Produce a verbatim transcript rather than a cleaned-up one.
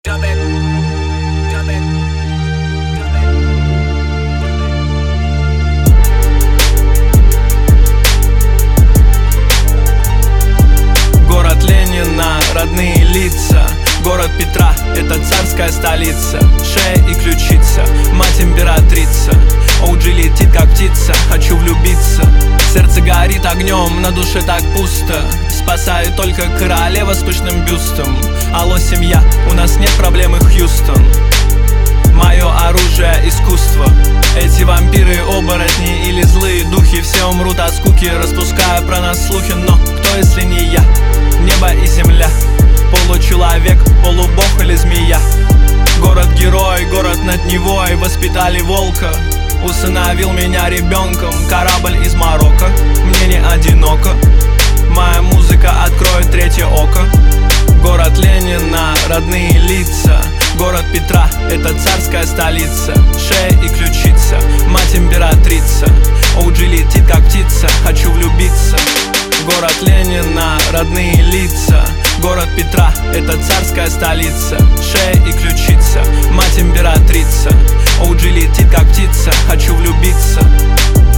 Город Ленина, родные лица. Город Петра, это царская столица. Шея и ключица, мать императрица. О джи летит как птица, хочу влюбиться. Сердце горит огнем, на душе так пусто. Спасает только королева с пышным бюстом. Алло, семья, у нас нет проблемы, Хьюстон. Мое оружие — искусство. Эти вампиры, оборотни или злые духи все умрут от скуки, распуская про нас слухи. Но кто, если не я? Небо и земля, получеловек, полубог или змея. Город-герой, город над Невой, воспитали волка. Усыновил меня ребенком корабль из Марокко. Мне не одиноко, моя музыка откроет третье око. Город Ленина, родные лица. Город Петра, это царская столица. Шея и ключица, мать императрица. О джи летит как птица, хочу влюбиться. Город Ленина, родные лица. Город Петра, это царская столица. Шея и ключица, мать императрица. О джи летит как птица, хочу влюбиться.